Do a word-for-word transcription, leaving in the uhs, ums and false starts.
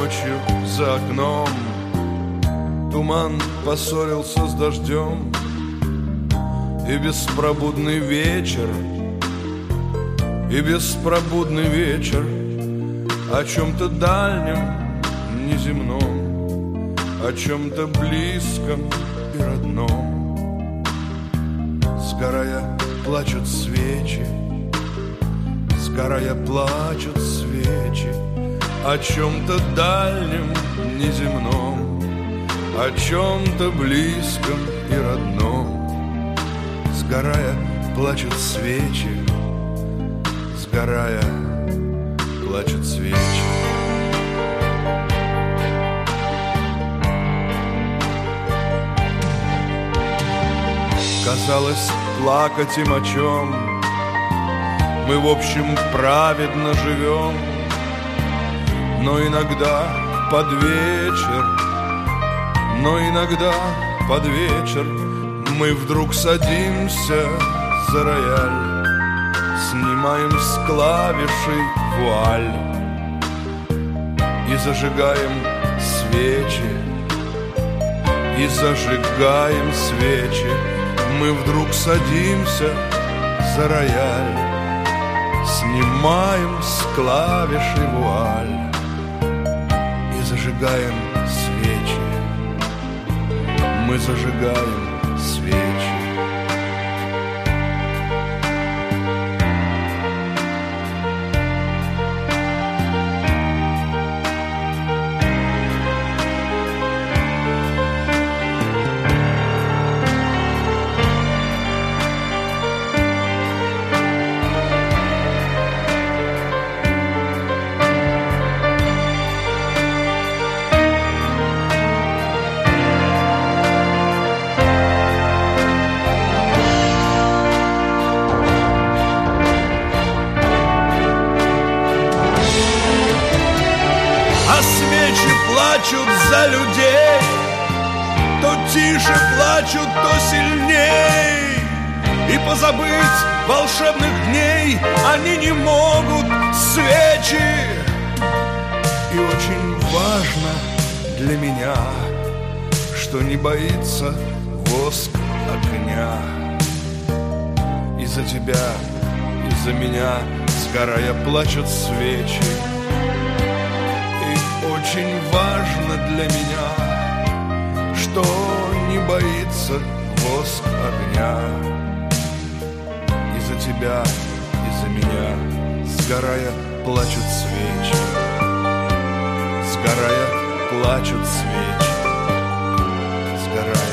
ночью за окном туман поссорился с дождем, и беспробудный вечер, и беспробудный вечер о чем-то дальнем, неземном, о чем-то близком и родном. Сгорая, плачут свечи, сгорая, плачут свечи о чем-то дальнем, неземном, о чем-то близком и родном. Сгорая, плачут свечи, сгорая, плачут свечи. Казалось, плакать им о чем мы, в общем, праведно живем, но иногда под вечер, но иногда под вечер мы вдруг садимся за рояль, снимаем с клавишей вуаль и зажигаем свечи, и зажигаем свечи. Мы вдруг садимся за рояль, снимаем с клавиши вуаль и зажигаем свечи. Мы зажигаем свечи. Плачут за людей, то тише плачут, то сильней, и позабыть волшебных дней они не могут, свечи. И очень важно для меня, что не боится воск огня. И за тебя, и за меня, сгорая, плачут свечи. Очень важно для меня, что не боится воск огня. И за тебя, и за меня, сгорая, плачут свечи. Сгорая, плачут свечи. Сгорая.